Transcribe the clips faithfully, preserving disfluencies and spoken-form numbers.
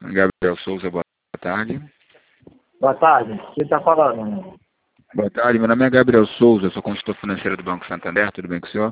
Gabriel Souza, boa tarde. Boa tarde, quem está falando? Boa tarde, meu nome é Gabriel Souza, sou consultor financeiro do Banco Santander, tudo bem com o senhor?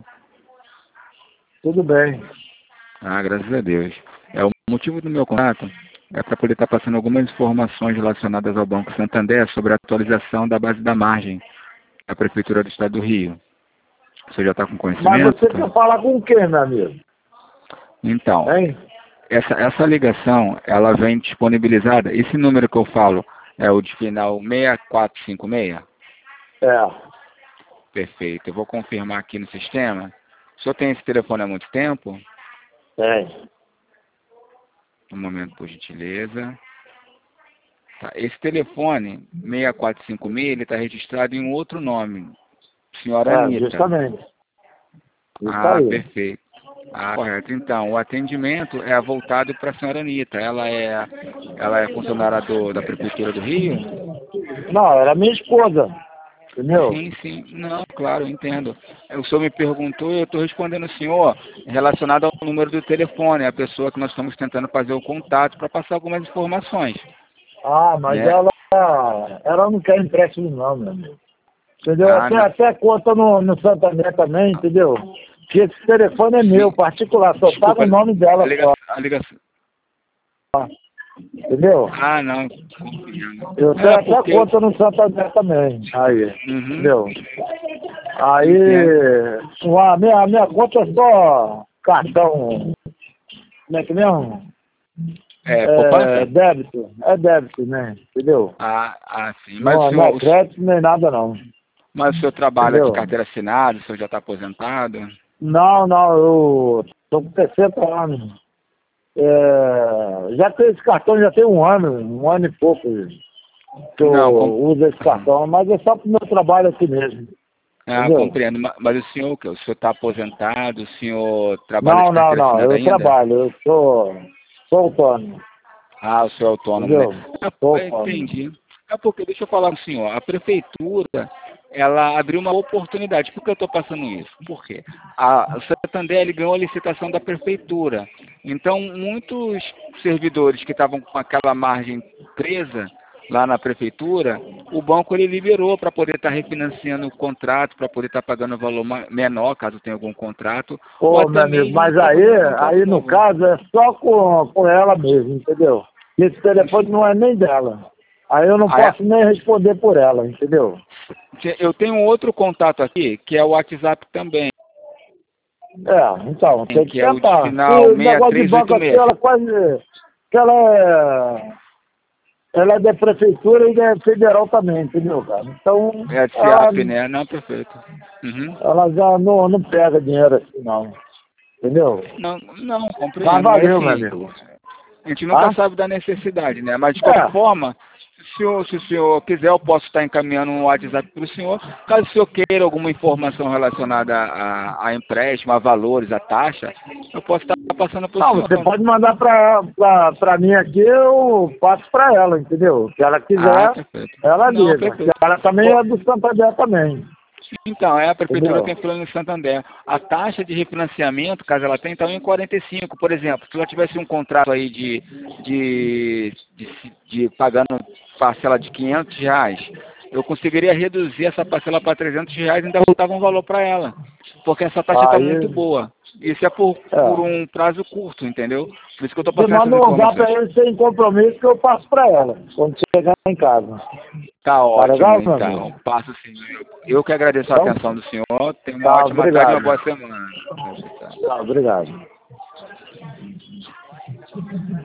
Tudo bem. Ah, graças a Deus. É, o motivo do meu contato é para poder estar passando algumas informações relacionadas ao Banco Santander sobre a atualização da base da margem da Prefeitura do Estado do Rio. O senhor já está com Mas conhecimento? você quer falar com quem, meu amigo? Então, Hein? essa, essa ligação, ela vem disponibilizada, esse número que eu falo é o de final seis quatro cinco seis? É. Perfeito, eu vou confirmar aqui no sistema. O senhor tem esse telefone há muito tempo? Tem. Um momento, por gentileza. Tá, esse telefone, seis quatro cinco seis, ele está registrado em um outro nome. Senhora É, Anitta. justamente. Isso Ah, aí. perfeito. Ah, correto. Então, o atendimento é voltado para a senhora Anitta. Ela é, ela é funcionária do, da Prefeitura do Rio? Não, era minha esposa. Entendeu? Sim, sim. Não, claro, eu entendo. O senhor me perguntou e eu estou respondendo ao senhor relacionado ao número do telefone, a pessoa que nós estamos tentando fazer o contato para passar algumas informações. Ah, mas Né? ela, ela não quer empréstimo não, meu amigo. Entendeu? Ah, Até, não. até conta no, no Santander também, entendeu? Que esse telefone é meu, Sim. particular, só tá Desculpa, no nome a dela só. ligação, a ligação. Entendeu? Ah, não, compreendo. Eu tenho É, até porque... conta no Santander também. Aí, Uhum, entendeu? entendo. Aí, a minha, a minha conta é só cartão, como é que mesmo? É, É poupança? débito, é débito, né? Entendeu? Ah, ah, sim. Mas o Não, não senhor, é o s- crédito nem nada não, mas o senhor trabalha de entendeu? carteira assinada, o senhor já está aposentado? Não, não, eu tô com sessenta anos. É, já tenho esse cartão, já tem um ano, um ano e pouco que eu Não, com... uso esse cartão, mas é só pro meu trabalho aqui mesmo, ah, entendeu? compreendo. Ma- Mas o senhor, o quê? O senhor está aposentado, o senhor trabalha de Não, não, carteira não, assinada eu ainda? trabalho, eu sou, sou autônomo, Ah, o senhor é autônomo, né? entendeu? Sou É, autônomo. entendi. É porque, deixa eu falar com o senhor, a prefeitura, ela abriu uma oportunidade. Por que eu estou passando isso? Por quê? A, o Santander ele ganhou a licitação da prefeitura. Então, muitos servidores que estavam com aquela margem presa lá na prefeitura, o banco ele liberou para poder estar refinanciando o contrato, para poder estar pagando um valor ma- menor, caso tenha algum contrato, ou Ô, meu até amigo, mesmo mas para aí, fazer um contrato aí no novo. caso é só com, com ela mesmo, entendeu? Esse telefone não é nem dela. Aí eu não Aí, posso nem responder por ela, entendeu? eu tenho um outro contato aqui, que é o WhatsApp também, É, então, tem que que é o de tentar. E final o negócio de banco aqui, seis três oito seis. ela quase. Que ela é. Ela é da prefeitura e é federal também, entendeu, cara? Então, É de ela, SEAP, né? Não, perfeito. Uhum. ela já não, não pega dinheiro assim, não. Entendeu? Não, não, Mas compreendo, mas valeu, meu assim, amigo. a gente nunca Ah? sabe da necessidade, né? Mas de qualquer É. forma, se o senhor, se o senhor quiser, eu posso estar encaminhando um WhatsApp para o senhor. Caso o senhor queira alguma informação relacionada a, a empréstimo, a valores, a taxa, eu posso estar passando para o Não, senhor. você pode mandar pra, pra, pra mim aqui, eu passo pra ela, entendeu? Se ela Ah, quiser, perfeito. ela Não, liga. Porque perfeito. ela também Ô, é do Santander também, então, é, a prefeitura entendeu? tem plano em Santander. A taxa de refinanciamento, caso ela tenha, então, é em quarenta e cinco. Por exemplo, se ela tivesse um contrato aí de, de, de, de pagando parcela de quinhentos reais, eu conseguiria reduzir essa parcela para trezentos reais e ainda voltava um valor para ela. Porque essa taxa está muito Aí, boa. Isso é por, por é. um prazo curto, entendeu? Por isso que eu estou Você passando essas manda um zap informações. aí sem compromisso que eu passo pra ela, quando chegar em casa. Tá Tá ótimo, legal, meu amigo? então. Passo sim. Eu, eu que agradeço a Então, atenção do senhor. Tenha uma tá, ótima tarde e uma obrigado. boa semana. Tchau, tchau. Tá, obrigado.